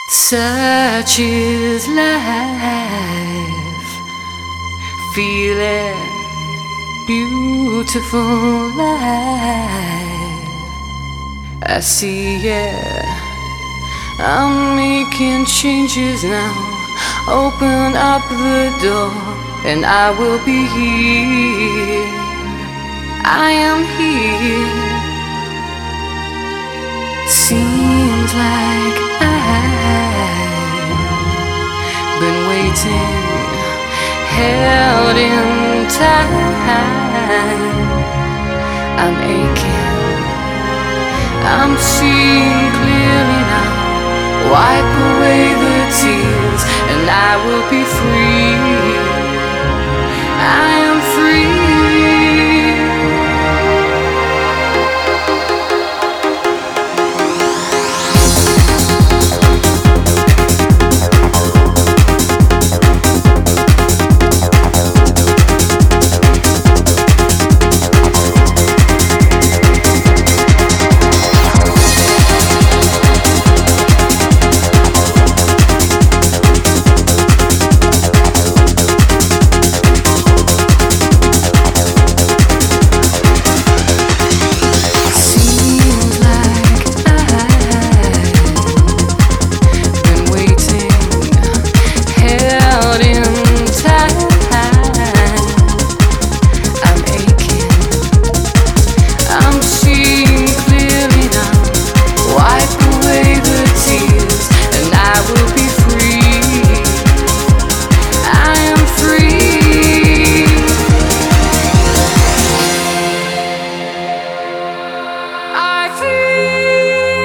Such is life, feeling beautiful life. I see it, I'm making changes now. Open up the door and I will be here. I am here. Seems like I've been waiting, held in time. I'm aching, I'm seeing clearly now. Wipe away the tears and I will be free. I am free.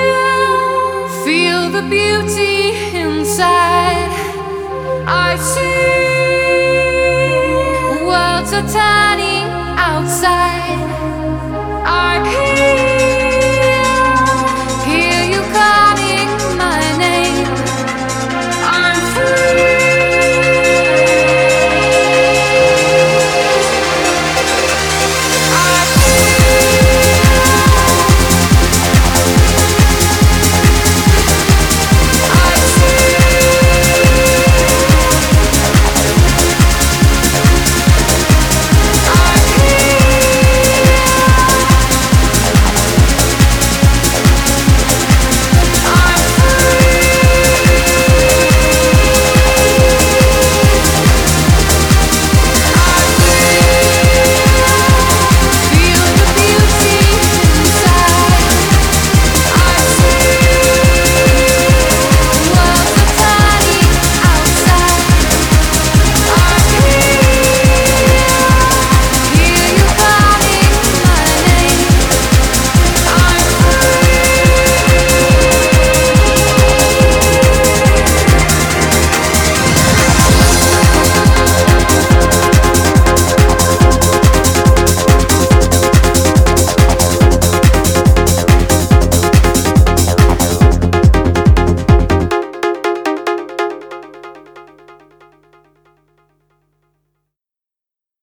Beauty inside, I see.